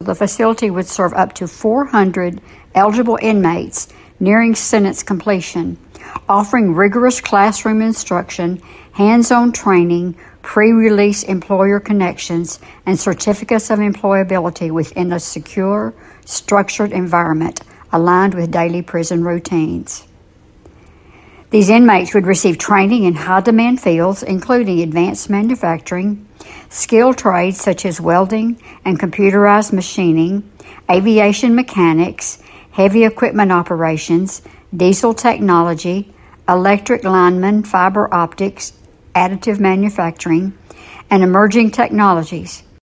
the facility would serve up to 400 eligible inmates nearing sentence completion, offering rigorous classroom instruction, hands-on training, pre-release employer connections, and certificates of employability within a secure, structured environment aligned with daily prison routines. These inmates would receive training in high-demand fields, including advanced manufacturing, skilled trades such as welding and computerized machining, aviation mechanics, heavy equipment operations, diesel technology, electric linemen, fiber optics, additive manufacturing, and emerging technologies,